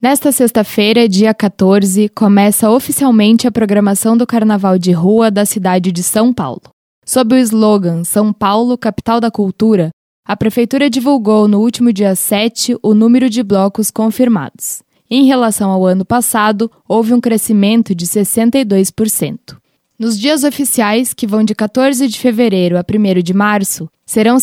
Nesta sexta-feira, dia 14, começa oficialmente a programação do Carnaval de Rua da cidade de São Paulo. Sob o slogan São Paulo, capital da cultura, a Prefeitura divulgou no último dia 7 o número de blocos confirmados. Em relação ao ano passado, houve um crescimento de 62%. Nos dias oficiais, que vão de 14 de fevereiro a 1º de março, serão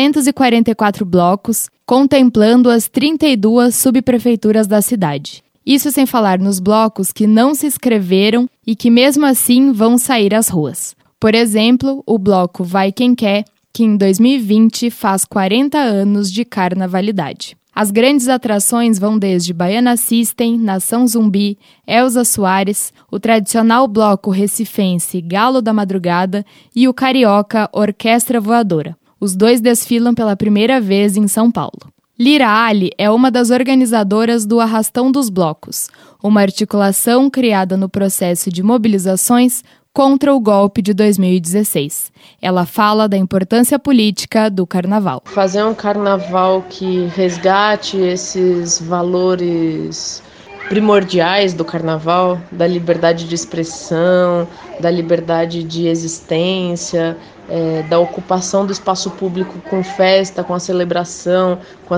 644 blocos, contemplando as 32 subprefeituras da cidade. Isso sem falar nos blocos que não se inscreveram e que mesmo assim vão sair às ruas. Por exemplo, o bloco Vai Quem Quer, que em 2020 faz 40 anos de carnavalidade. As grandes atrações vão desde Baiana System, Nação Zumbi, Elza Soares, o tradicional bloco recifense Galo da Madrugada e o carioca Orquestra Voadora. Os dois desfilam pela primeira vez em São Paulo. Lira Ali é uma das organizadoras do Arrastão dos Blocos, uma articulação criada no processo de mobilizações contra o golpe de 2016. Ela fala da importância política do carnaval. Fazer um carnaval que resgate esses valores primordiais do carnaval, da liberdade de expressão, da liberdade de existência, da ocupação do espaço público com festa, com a celebração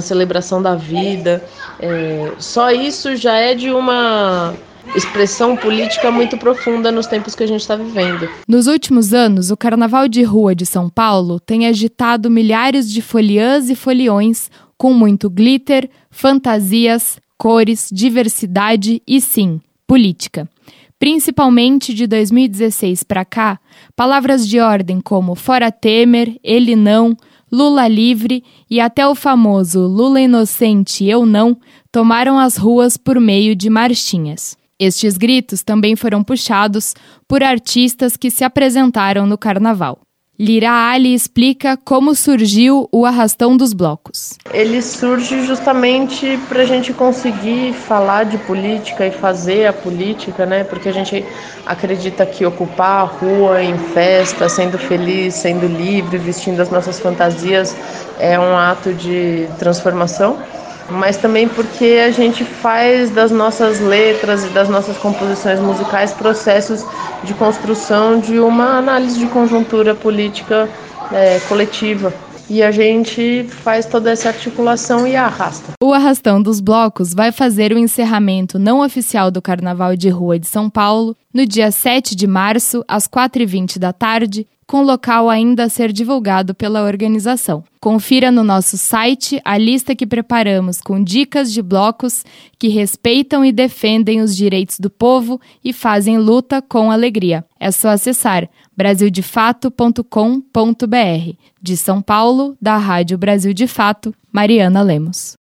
da vida. Só isso já é de uma expressão política muito profunda nos tempos que a gente está vivendo. Nos últimos anos, o Carnaval de Rua de São Paulo tem agitado milhares de foliãs e foliões com muito glitter, fantasias, cores, diversidade e, sim, política. Principalmente de 2016 para cá, palavras de ordem como Fora Temer, Ele Não, Lula Livre e até o famoso Lula Inocente, Eu Não, tomaram as ruas por meio de marchinhas. Estes gritos também foram puxados por artistas que se apresentaram no carnaval. Lira Ali explica como surgiu o Arrastão dos Blocos. Ele surge justamente para a gente conseguir falar de política e fazer a política, né? Porque a gente acredita que ocupar a rua em festa, sendo feliz, sendo livre, vestindo as nossas fantasias, é um ato de transformação. Mas também porque a gente faz das nossas letras e das nossas composições musicais processos de construção de uma análise de conjuntura política coletiva. E a gente faz toda essa articulação e arrasta. O Arrastão dos Blocos vai fazer o encerramento não oficial do Carnaval de Rua de São Paulo no dia 7 de março, às 4h20 da tarde, com local ainda a ser divulgado pela organização. Confira no nosso site a lista que preparamos com dicas de blocos que respeitam e defendem os direitos do povo e fazem luta com alegria. É só acessar brasildefato.com.br. De São Paulo, da Rádio Brasil de Fato, Mariana Lemos.